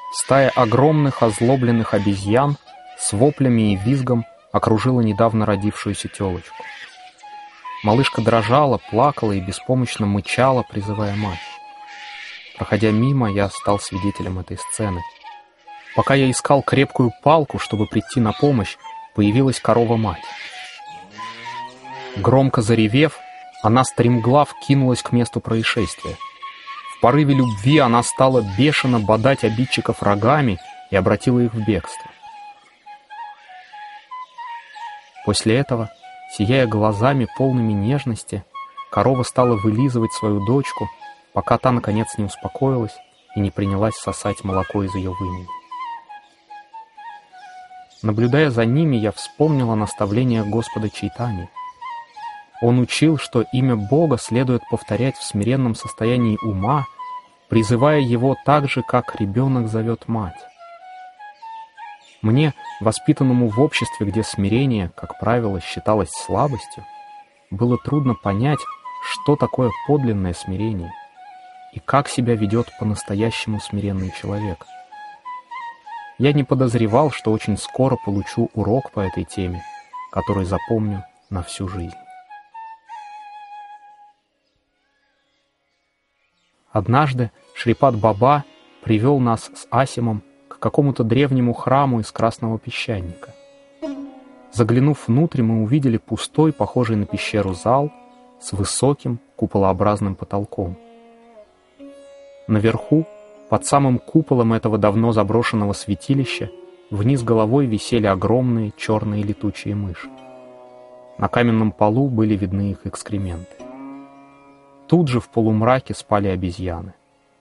Стая огромных озлобленных обезьян с воплями и визгом окружила недавно родившуюся тёлочку. Малышка дрожала, плакала и беспомощно мычала, призывая мать. Проходя мимо, я стал свидетелем этой сцены. Пока я искал крепкую палку, чтобы прийти на помощь, появилась корова-мать. Громко заревев, она стремглав кинулась к месту происшествия. В порыве любви она стала бешено бодать обидчиков рогами и обратила их в бегство. После этого, сияя глазами, полными нежности, корова стала вылизывать свою дочку, пока та, наконец, не успокоилась и не принялась сосать молоко из ее вымени. Наблюдая за ними, я вспомнил о наставлениях Господа Чайтаньи. Он учил, что имя Бога следует повторять в смиренном состоянии ума, призывая его так же, как ребенок зовет мать. Мне, воспитанному в обществе, где смирение, как правило, считалось слабостью, было трудно понять, что такое подлинное смирение и как себя ведет по-настоящему смиренный человек. Я не подозревал, что очень скоро получу урок по этой теме, который запомню на всю жизнь. Однажды Шрипад Баба привел нас с Асимом к какому-то древнему храму из красного песчаника. Заглянув внутрь, мы увидели пустой, похожий на пещеру зал с высоким куполообразным потолком. Наверху, под самым куполом этого давно заброшенного святилища, вниз головой висели огромные черные летучие мыши. На каменном полу были видны их экскременты. Тут же в полумраке спали обезьяны.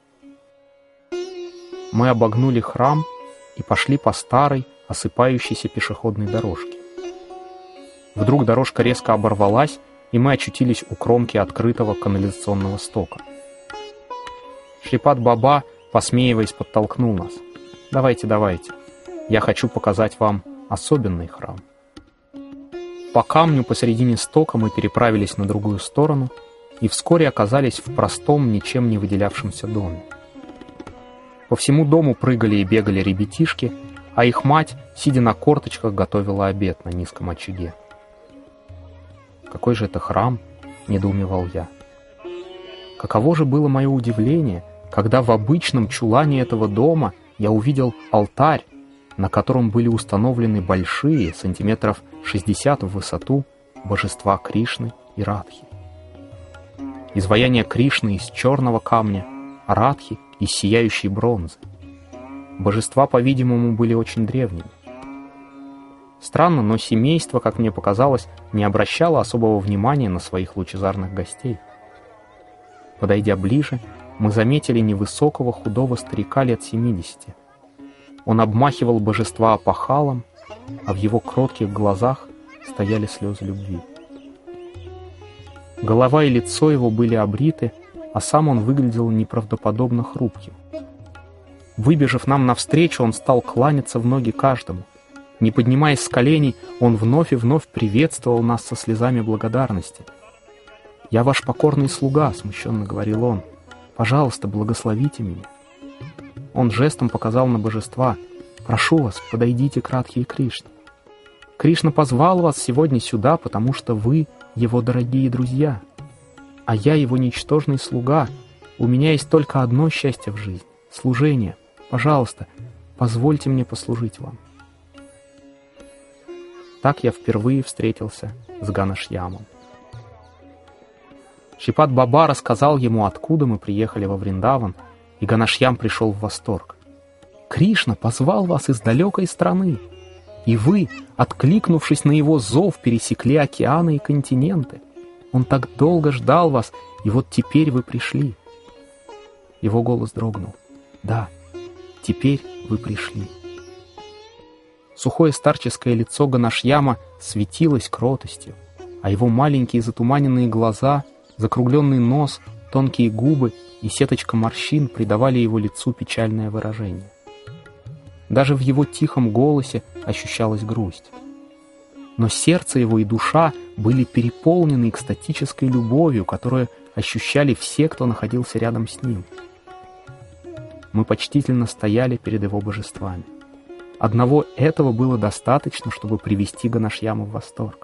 Мы обогнули храм и пошли по старой, осыпающейся пешеходной дорожке. Вдруг дорожка резко оборвалась, и мы очутились у кромки открытого канализационного стока. Шрипад Баба, посмеиваясь, подтолкнул нас. «Давайте, давайте, я хочу показать вам особенный храм». По камню посередине стока мы переправились на другую сторону и вскоре оказались в простом, ничем не выделявшемся доме. По всему дому прыгали и бегали ребятишки, а их мать, сидя на корточках, готовила обед на низком очаге. «Какой же это храм?» — недоумевал я. Каково же было мое удивление, когда в обычном чулане этого дома я увидел алтарь, на котором были установлены большие, сантиметров 60 в высоту, божества Кришны и Радхи. Изваяние Кришны из черного камня, а Радхи из сияющей бронзы. Божества, по-видимому, были очень древними. Странно, но семейство, как мне показалось, не обращало особого внимания на своих лучезарных гостей. Подойдя ближе, мы заметили невысокого худого старика лет 70. Он обмахивал божества опахалом, а в его кротких глазах стояли слезы любви. Голова и лицо его были обриты, а сам он выглядел неправдоподобно хрупким. Выбежав нам навстречу, он стал кланяться в ноги каждому. Не поднимаясь с коленей, он вновь и вновь приветствовал нас со слезами благодарности. «Я ваш покорный слуга», — смущенно говорил он. «Пожалуйста, благословите меня». Он жестом показал на божества. «Прошу вас, подойдите к Радхе и Кришне. Кришна позвал вас сегодня сюда, потому что вы его дорогие друзья, а я его ничтожный слуга. У меня есть только одно счастье в жизни — служение. Пожалуйста, позвольте мне послужить вам». Так я впервые встретился с Ганашьямом. Шрипад Баба рассказал ему, откуда мы приехали во Вриндаван, и Ганашьям пришел в восторг. «Кришна позвал вас из далекой страны, и вы, откликнувшись на его зов, пересекли океаны и континенты. Он так долго ждал вас, и вот теперь вы пришли». Его голос дрогнул. «Да, теперь вы пришли». Сухое старческое лицо Ганашьяма светилось кротостью, а его маленькие затуманенные глаза, закругленный нос, тонкие губы и сеточка морщин придавали его лицу печальное выражение. Даже в его тихом голосе ощущалась грусть. Но сердце его и душа были переполнены экстатической любовью, которую ощущали все, кто находился рядом с ним. мы почтительно стояли перед его божествами. Одного этого было достаточно, чтобы привести Ганашьяма в восторг.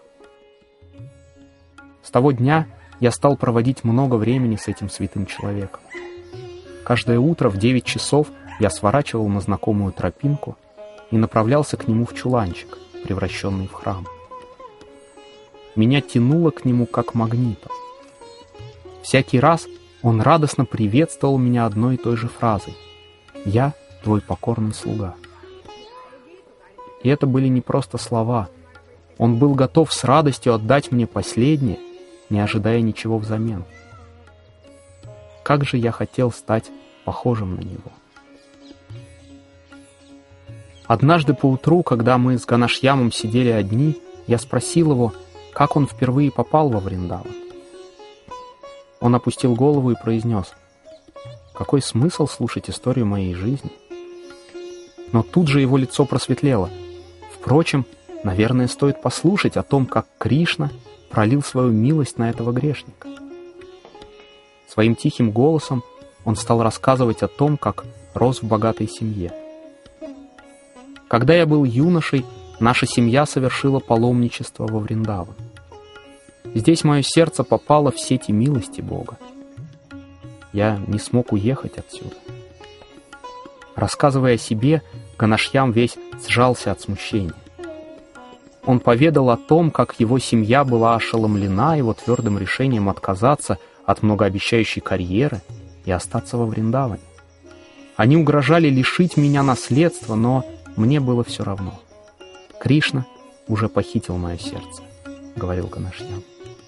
С того дня я стал проводить много времени с этим святым человеком. Каждое утро в 9 часов я сворачивал на знакомую тропинку и направлялся к нему в чуланчик, превращенный в храм. Меня тянуло к нему как магнитом. Всякий раз он радостно приветствовал меня одной и той же фразой: «Я твой покорный слуга». И это были не просто слова. Он был готов с радостью отдать мне последнее, не ожидая ничего взамен. Как же я хотел стать похожим на него. Однажды поутру, когда мы с Ганашьямом сидели одни, я спросил его, как он впервые попал во Вриндаван. Он опустил голову и произнес: «Какой смысл слушать историю моей жизни?» Но тут же его лицо просветлело. Впрочем, наверное, стоит послушать о том, как Кришна пролил свою милость на этого грешника. Своим тихим голосом он стал рассказывать о том, как рос в богатой семье. Когда я был юношей, наша семья совершила паломничество во Вриндаван. Здесь мое сердце попало в сети милости Бога. Я не смог уехать отсюда. Рассказывая о себе, Ганашьям весь сжался от смущения. Он поведал о том, как его семья была ошеломлена его твердым решением отказаться от многообещающей карьеры и остаться во Вриндаване. Они угрожали лишить меня наследства, но мне было все равно. Кришна уже похитил мое сердце, говорил Ганашьям.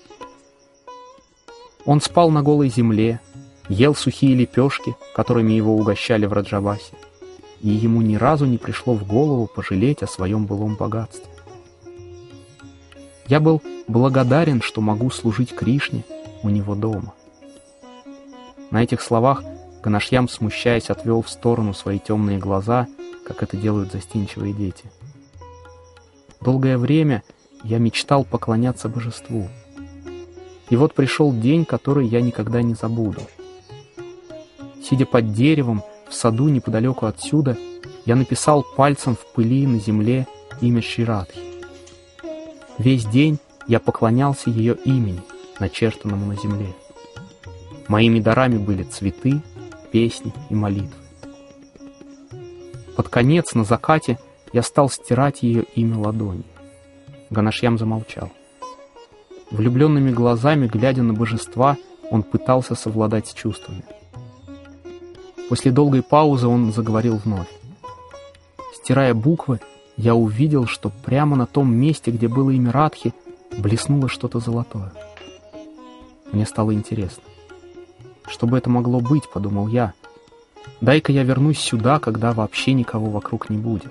Он спал на голой земле, ел сухие лепешки, которыми его угощали в Раджабасе, и ему ни разу не пришло в голову пожалеть о своем былом богатстве. Я был благодарен, что могу служить Кришне у него дома. На этих словах Ганашьям, смущаясь, отвел в сторону свои темные глаза, как это делают застенчивые дети. Долгое время я мечтал поклоняться божеству. И вот пришел день, который я никогда не забуду. Сидя под деревом в саду неподалеку отсюда, я написал пальцем в пыли на земле имя Шри Радхи. Весь день я поклонялся ее имени, начертанному на земле. Моими дарами были цветы, песни и молитвы. Под конец, на закате, я стал стирать ее имя ладонью. Ганашьям замолчал. Влюбленными глазами, глядя на божества, он пытался совладать с чувствами. После долгой паузы он заговорил вновь. Стирая буквы, я увидел, что прямо на том месте, где было имя Радхи, блеснуло что-то золотое. Мне стало интересно. Что бы это могло быть, подумал я. Дай-ка я вернусь сюда, когда вообще никого вокруг не будет.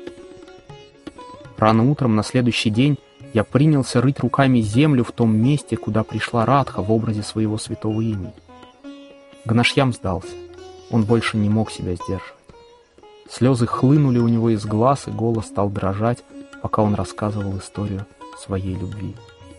Рано утром на следующий день я принялся рыть руками землю в том месте, куда пришла Радха в образе своего святого имени. Ганашьям сдался. Он больше не мог себя сдерживать. Слезы хлынули у него из глаз, и голос стал дрожать, пока он рассказывал историю своей любви.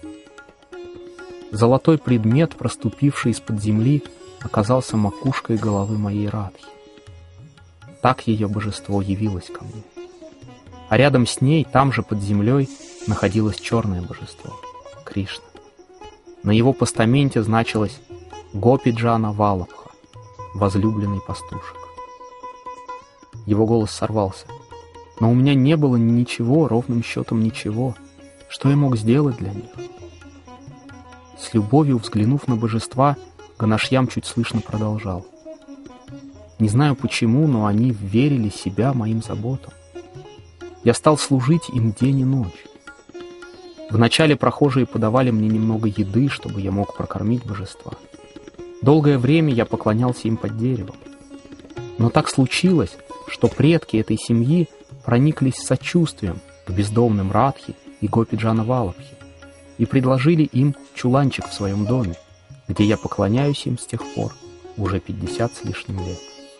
Золотой предмет, проступивший из-под земли, оказался макушкой головы моей Радхи. Так ее божество явилось ко мне. А рядом с ней, там же под землей, находилось черное божество — Кришна. На его постаменте значилось «Гопи-джана Валабха», возлюбленный пастушек. Его голос сорвался. Но у меня не было ничего, ровным счетом ничего. Что я мог сделать для них? С любовью взглянув на божества, Ганашьям чуть слышно продолжал. Не знаю почему, но они верили себя моим заботам. Я стал служить им день и ночь. Вначале прохожие подавали мне немного еды, чтобы я мог прокормить божества. Долгое время я поклонялся им под деревом. Но так случилось, что предки этой семьи прониклись сочувствием к бездомным Радхи и Гопи-джана Валабхи и предложили им чуланчик в своем доме, где я поклоняюсь им с тех пор, уже 50 с лишним лет.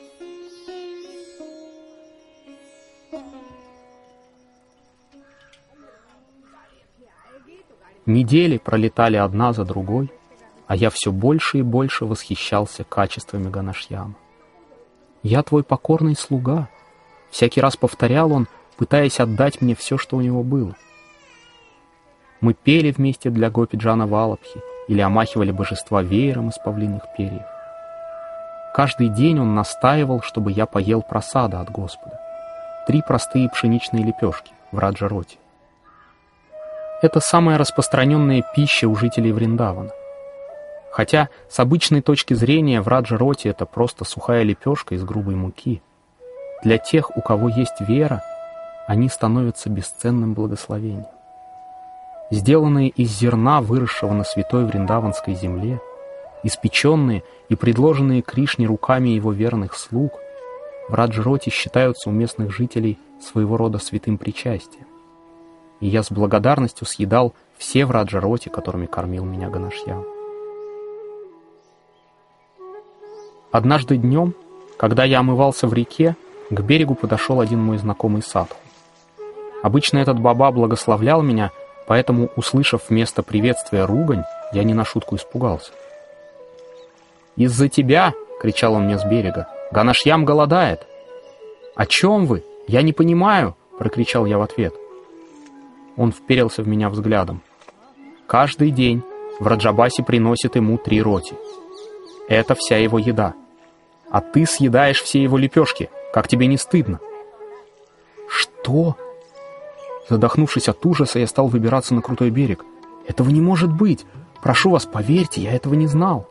Недели пролетали одна за другой, а я все больше и больше восхищался качествами Ганашьяма. «Я твой покорный слуга», — всякий раз повторял он, пытаясь отдать мне все, что у него было. Мы пели вместе для Гопи-Джана Валабхи или омахивали божества веером из павлиных перьев. Каждый день он настаивал, чтобы я поел прасада от Господа. 3 простые пшеничные лепешки в Раджа-роте. Это самая распространенная пища у жителей Вриндавана. Хотя с обычной точки зрения в Раджа-роте это просто сухая лепешка из грубой муки. Для тех, у кого есть вера, они становятся бесценным благословением. Сделанные из зерна, выросшего на святой Вриндаванской земле, испеченные и предложенные Кришне руками его верных слуг, в Раджа-роте считаются у местных жителей своего рода святым причастием. И я с благодарностью съедал все в Раджа-роте, которыми кормил меня Ганашьям. Однажды днем, когда я омывался в реке, к берегу подошел один мой знакомый садху. Обычно этот баба благословлял меня, поэтому, услышав вместо приветствия ругань, я не на шутку испугался. «Из-за тебя!» — кричал он мне с берега. «Ганашьям голодает!» «О чем вы? Я не понимаю!» — прокричал я в ответ. Он вперился в меня взглядом. «Каждый день в Раджабасе приносит ему 3 роти. Это вся его еда. А ты съедаешь все его лепешки. Как тебе не стыдно?» «Что?» Задохнувшись от ужаса, я стал выбираться на крутой берег. «Этого не может быть! Прошу вас, поверьте, я этого не знал!»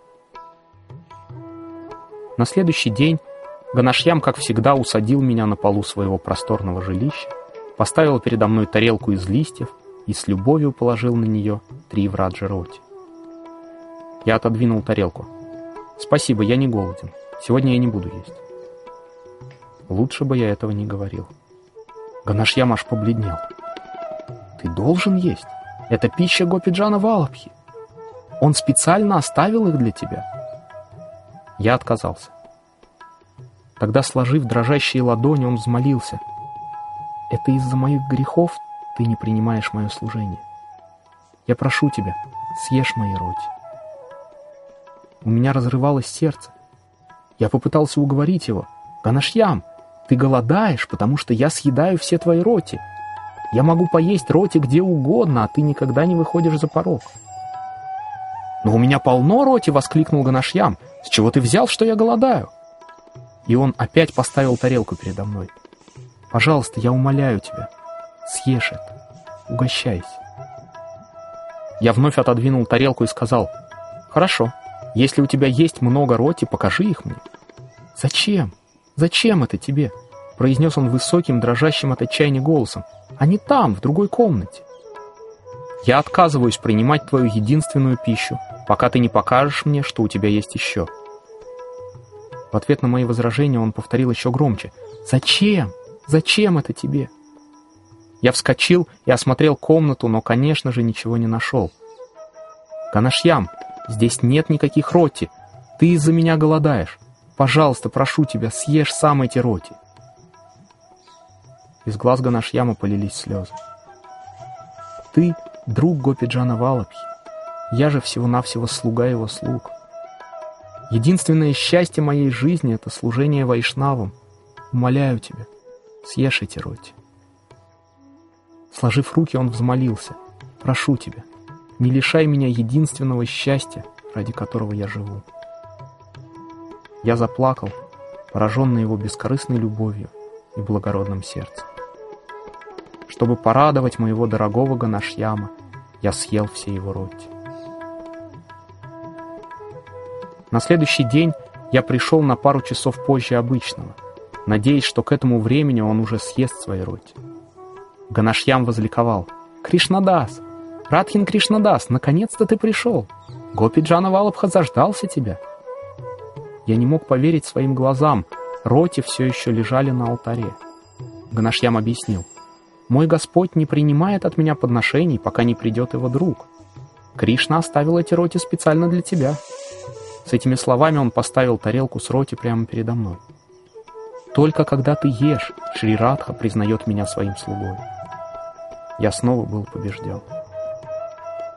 На следующий день Ганашьям, как всегда, усадил меня на полу своего просторного жилища, поставил передо мной тарелку из листьев и с любовью положил на нее 3 в Раджа-роте. Я отодвинул тарелку. «Спасибо, я не голоден. Сегодня я не буду есть». Лучше бы я этого не говорил. Ганашьям аж побледнел. «Ты должен есть. Это пища Гопи-Джана Валабхи. Он специально оставил их для тебя». Я отказался. Тогда, сложив дрожащие ладони, он взмолился: «Это из-за моих грехов ты не принимаешь мое служение. Я прошу тебя, съешь мои роти». У меня разрывалось сердце. Я попытался уговорить его: «Ганашьям, ты голодаешь, потому что я съедаю все твои роти. Я могу поесть роти где угодно, а ты никогда не выходишь за порог». «Но у меня полно роти!» — воскликнул Ганашьям. «С чего ты взял, что я голодаю?» И он опять поставил тарелку передо мной. «Пожалуйста, я умоляю тебя, съешь это, угощайся». Я вновь отодвинул тарелку и сказал: «Хорошо, если у тебя есть много роти, покажи их мне». «Зачем? Зачем это тебе?» — произнес он высоким, дрожащим от отчаяния голосом. «Они там, в другой комнате». «Я отказываюсь принимать твою единственную пищу, пока ты не покажешь мне, что у тебя есть еще». В ответ на мои возражения он повторил еще громче: «Зачем? Зачем это тебе?» Я вскочил и осмотрел комнату, но, конечно же, ничего не нашел. «Ганашьям, здесь нет никаких роти. Ты из-за меня голодаешь. Пожалуйста, прошу тебя, съешь сам эти роти». Из глаз Ганашьяма полились слезы. «Ты друг Гопи-Джана Валабхи. Я же всего-навсего слуга его слуг. Единственное счастье моей жизни — это служение вайшнавам. Умоляю тебя, съешь эти роти». Сложив руки, он взмолился: «Прошу тебя, не лишай меня единственного счастья, ради которого я живу». Я заплакал, пораженный его бескорыстной любовью и благородным сердцем. Чтобы порадовать моего дорогого Ганашьяма, я съел все его роти. На следующий день я пришел на пару часов позже обычного, надеясь, что к этому времени он уже съест свои роти. Ганашьям возликовал: «Кришнадас! Радхин Кришнадас, наконец-то ты пришел! Гопи-Джана Валабха заждался тебя!» Я не мог поверить своим глазам. Роти все еще лежали на алтаре. Ганашьям объяснил: «Мой Господь не принимает от меня подношений, пока не придет его друг. Кришна оставил эти роти специально для тебя». С этими словами он поставил тарелку с роти прямо передо мной. «Только когда ты ешь, Шри Радха признает меня своим слугой». Я снова был побежден.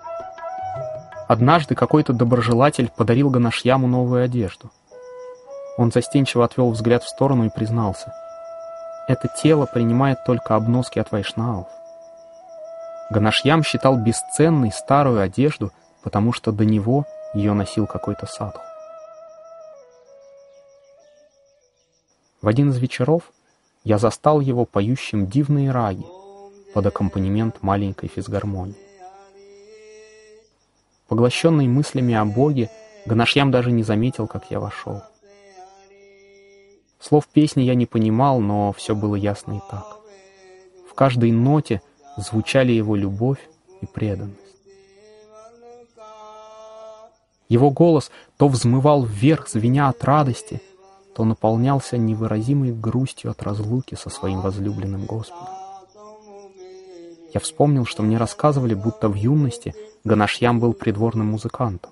Однажды какой-то доброжелатель подарил Ганашьяму новую одежду. Он застенчиво отвел взгляд в сторону и признался: «Это тело принимает только обноски от вайшнавов». Ганашьям считал бесценной старую одежду, потому что до него ее носил какой-то садху. В один из вечеров я застал его поющим дивные раги под аккомпанемент маленькой физгармонии. Поглощенный мыслями о Боге, Ганашьям даже не заметил, как я вошел. Слов песни я не понимал, но все было ясно и так. В каждой ноте звучали его любовь и преданность. Его голос то взмывал вверх, звеня от радости, то наполнялся невыразимой грустью от разлуки со своим возлюбленным Господом. Я вспомнил, что мне рассказывали, будто в юности Ганашьям был придворным музыкантом.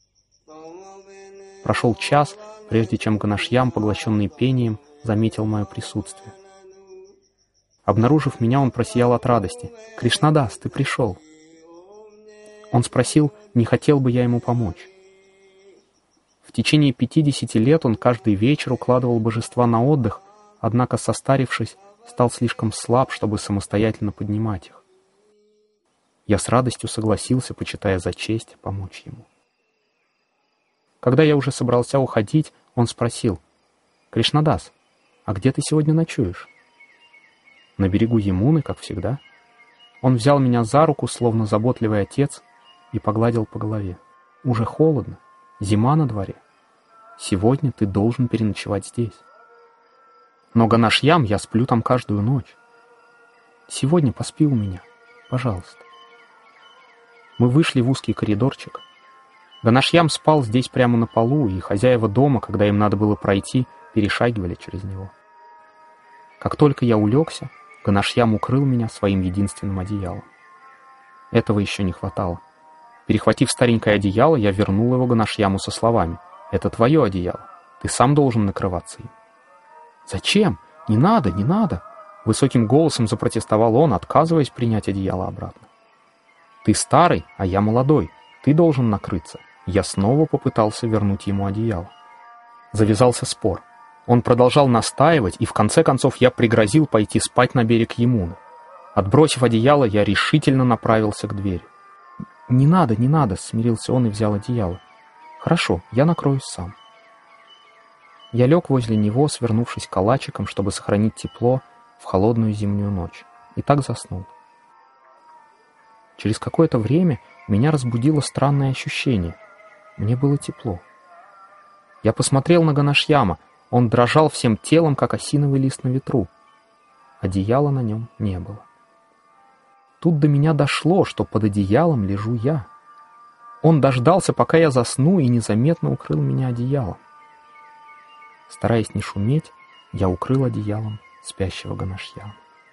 Прошел час, прежде чем Ганашьям, поглощенный пением, заметил мое присутствие. Обнаружив меня, он просиял от радости. «Кришнадас, ты пришел!» Он спросил, не хотел бы я ему помочь. В течение 50 лет он каждый вечер укладывал божества на отдых, однако, состарившись, стал слишком слаб, чтобы самостоятельно поднимать их. Я с радостью согласился, почитая за честь, помочь ему. Когда я уже собрался уходить, он спросил: «Кришнадас, а где ты сегодня ночуешь?» «На берегу Ямуны, как всегда». Он взял меня за руку, словно заботливый отец, и погладил по голове. «Уже холодно, зима на дворе. Сегодня ты должен переночевать здесь». «Но, Ганашьям, я сплю там каждую ночь. Сегодня поспи у меня, пожалуйста». Мы вышли в узкий коридорчик. Ганашьям спал здесь прямо на полу, и хозяева дома, когда им надо было пройти, перешагивали через него. Как только я улегся, Ганашьям укрыл меня своим единственным одеялом. Этого еще не хватало. Перехватив старенькое одеяло, я вернул его Ганашьяму со словами: «Это твое одеяло, ты сам должен накрываться им». «Зачем? Не надо, не надо!» Высоким голосом запротестовал он, отказываясь принять одеяло обратно. «Ты старый, а я молодой, ты должен накрыться». Я снова попытался вернуть ему одеяло. Завязался спор. Он продолжал настаивать, и в конце концов я пригрозил пойти спать на берег Ямуны. Отбросив одеяло, я решительно направился к двери. «Не надо, не надо», — смирился он и взял одеяло. «Хорошо, я накроюсь сам». Я лег возле него, свернувшись калачиком, чтобы сохранить тепло в холодную зимнюю ночь, и так заснул. Через какое-то время меня разбудило странное ощущение. Мне было тепло. Я посмотрел на Ганашьяма. Он дрожал всем телом, как осиновый лист на ветру. Одеяла на нем не было. Тут до меня дошло, что под одеялом лежу я. Он дождался, пока я засну, и незаметно укрыл меня одеялом. Стараясь не шуметь, я укрыл одеялом спящего Ганашьяма.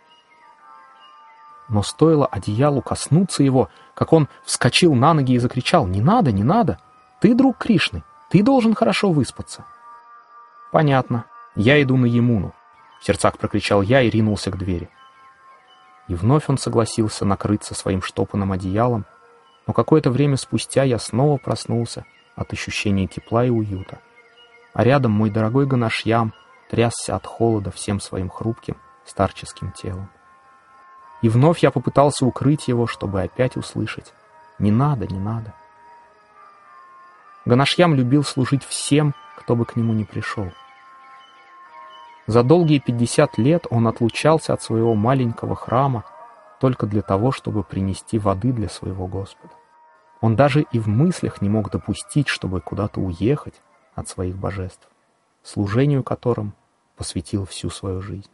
Но стоило одеялу коснуться его, как он вскочил на ноги и закричал: «Не надо, не надо! Ты друг Кришны, ты должен хорошо выспаться». «Понятно, я иду на Ямуну», — в сердцах прокричал я и ринулся к двери. И вновь он согласился накрыться своим штопанным одеялом, но какое-то время спустя я снова проснулся от ощущения тепла и уюта. А рядом мой дорогой Ганашьям трясся от холода всем своим хрупким старческим телом. И вновь я попытался укрыть его, чтобы опять услышать: «Не надо, не надо». Ганашьям любил служить всем, кто бы к нему ни пришел. За долгие 50 лет он отлучался от своего маленького храма только для того, чтобы принести воды для своего Господа. Он даже и в мыслях не мог допустить, чтобы куда-то уехать от своих божеств, служению которым посвятил всю свою жизнь.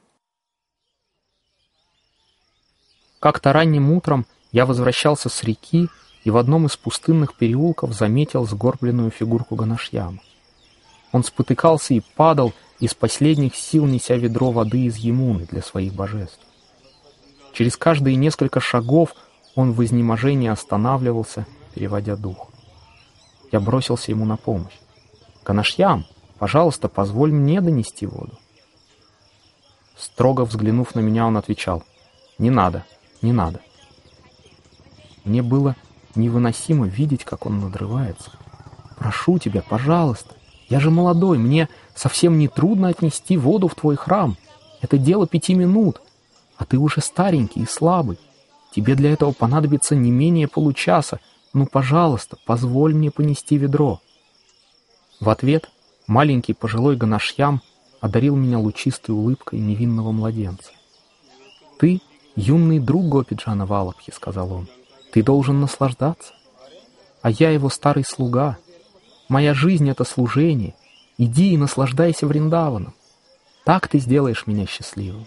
Как-то ранним утром я возвращался с реки и в одном из пустынных переулков заметил сгорбленную фигурку Ганашьяма. Он спотыкался и падал, из последних сил неся ведро воды из Ямуны для своих божеств. Через каждые несколько шагов он в изнеможении останавливался, переводя дух. Я бросился ему на помощь. «Ганашьям, пожалуйста, позволь мне донести воду». Строго взглянув на меня, он отвечал: «Не надо, не надо». Мне было невыносимо видеть, как он надрывается. «Прошу тебя, пожалуйста, Я же молодой, мне совсем не трудно отнести воду в твой храм. Это дело 5 минут, а ты уже старенький и слабый. Тебе для этого понадобится не менее получаса. Ну, пожалуйста, позволь мне понести ведро». В ответ маленький пожилой Ганашьям одарил меня лучистой улыбкой невинного младенца. «Ты юный друг Гопиджана Валабхи», — сказал он. «Ты должен наслаждаться. А я его старый слуга. Моя жизнь — это служение. Иди и наслаждайся Вриндаваном. Так ты сделаешь меня счастливым».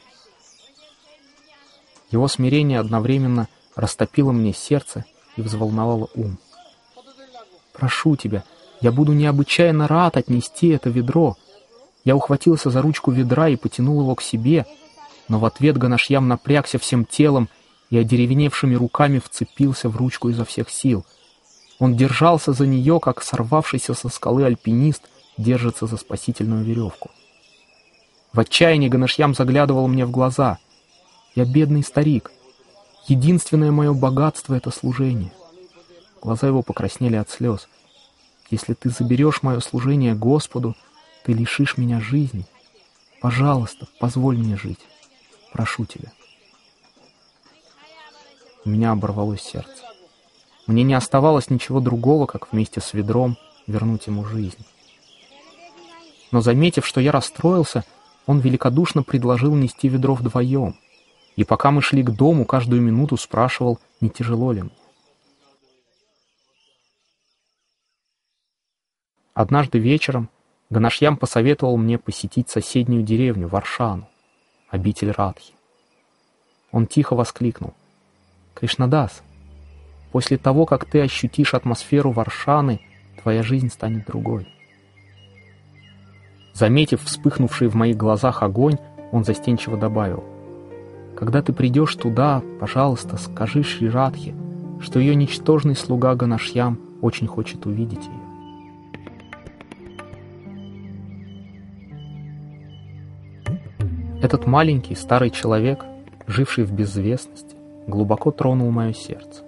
Его смирение одновременно растопило мне сердце и взволновало ум. «Прошу тебя, я буду необычайно рад отнести это ведро». Я ухватился за ручку ведра и потянул его к себе, но в ответ Ганашьям напрягся всем телом и одеревеневшими руками вцепился в ручку изо всех сил. Он держался за нее, как сорвавшийся со скалы альпинист держится за спасительную веревку. В отчаянии Ганашьям заглядывал мне в глаза. «Я бедный старик. Единственное мое богатство — это служение». Глаза его покраснели от слез. «Если ты заберешь мое служение Господу, ты лишишь меня жизни. Пожалуйста, позволь мне жить. Прошу тебя». У меня оборвалось сердце. Мне не оставалось ничего другого, как вместе с ведром вернуть ему жизнь. Но, заметив, что я расстроился, он великодушно предложил нести ведро вдвоем. И пока мы шли к дому, каждую минуту спрашивал, не тяжело ли мне. Однажды вечером Ганашьям посоветовал мне посетить соседнюю деревню, Варшану, обитель Радхи. Он тихо воскликнул: «Кришнадас, после того, как ты ощутишь атмосферу Варшаны, твоя жизнь станет другой». Заметив вспыхнувший в моих глазах огонь, он застенчиво добавил: «Когда ты придешь туда, пожалуйста, скажи Шри Радхе, что ее ничтожный слуга Ганашьям очень хочет увидеть ее». Этот маленький старый человек, живший в безвестности, глубоко тронул мое сердце.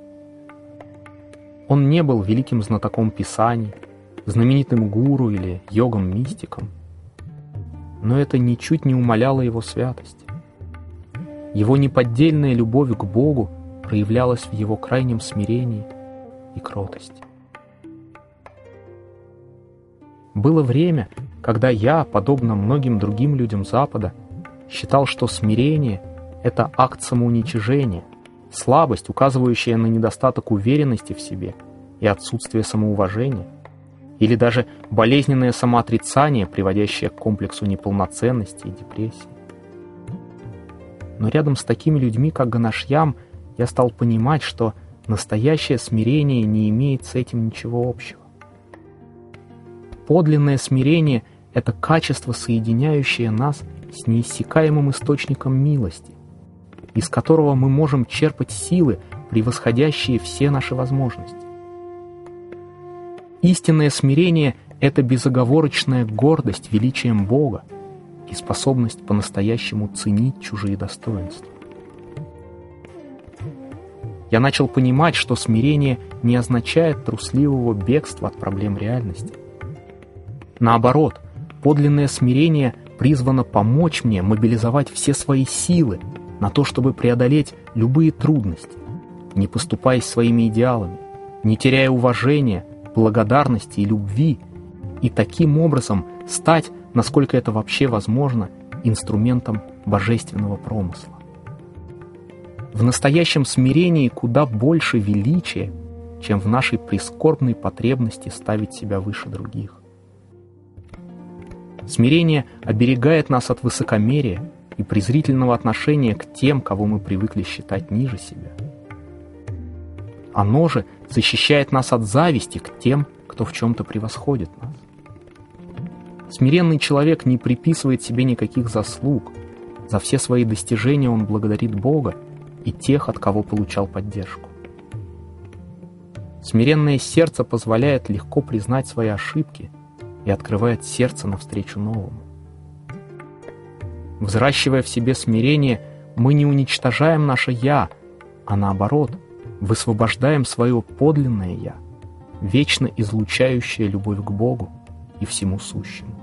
Он не был великим знатоком писаний, знаменитым гуру или йогом-мистиком, но это ничуть не умаляло его святости. Его неподдельная любовь к Богу проявлялась в его крайнем смирении и кротости. Было время, когда я, подобно многим другим людям Запада, считал, что смирение — это акт самоуничижения, слабость, указывающая на недостаток уверенности в себе и отсутствие самоуважения, или даже болезненное самоотрицание, приводящее к комплексу неполноценности и депрессии. Но рядом с такими людьми, как Ганашьям, я стал понимать, что настоящее смирение не имеет с этим ничего общего. Подлинное смирение — это качество, соединяющее нас с неиссякаемым источником милости, из которого мы можем черпать силы, превосходящие все наши возможности. Истинное смирение — это безоговорочная гордость величием Бога и способность по-настоящему ценить чужие достоинства. Я начал понимать, что смирение не означает трусливого бегства от проблем реальности. Наоборот, подлинное смирение призвано помочь мне мобилизовать все свои силы на то, чтобы преодолеть любые трудности, не поступаясь своими идеалами, не теряя уважения, благодарности и любви, и таким образом стать, насколько это вообще возможно, инструментом божественного промысла. В настоящем смирении куда больше величия, чем в нашей прискорбной потребности ставить себя выше других. Смирение оберегает нас от высокомерия и презрительного отношения к тем, кого мы привыкли считать ниже себя. Оно же защищает нас от зависти к тем, кто в чем-то превосходит нас. Смиренный человек не приписывает себе никаких заслуг. За все свои достижения он благодарит Бога и тех, от кого получал поддержку. Смиренное сердце позволяет легко признать свои ошибки и открывает сердце навстречу новому. Взращивая в себе смирение, мы не уничтожаем наше «я», а наоборот, высвобождаем свое подлинное «я», вечно излучающее любовь к Богу и всему сущему.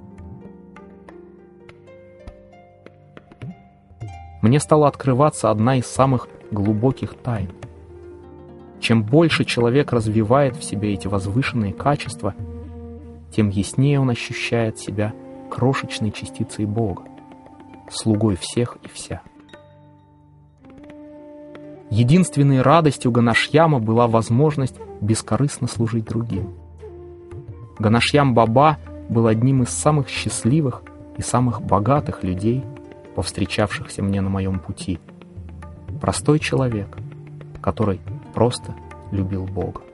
Мне стала открываться одна из самых глубоких тайн. Чем больше человек развивает в себе эти возвышенные качества, тем яснее он ощущает себя крошечной частицей Бога, слугой всех и вся. Единственной радостью Ганашьяма была возможность бескорыстно служить другим. Ганашьям Баба был одним из самых счастливых и самых богатых людей, повстречавшихся мне на моем пути. Простой человек, который просто любил Бога.